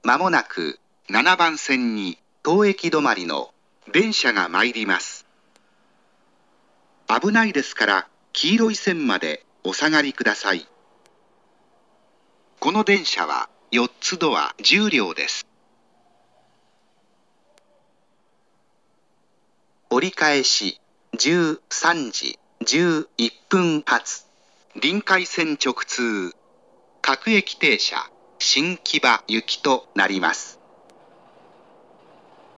まもなく7番線に当駅止まりの電車が参ります。危ないですから黄色い線までお下がりください。この電車は4つドア10両です。折り返し13時11分発臨海線直通各駅停車新木場行きとなります。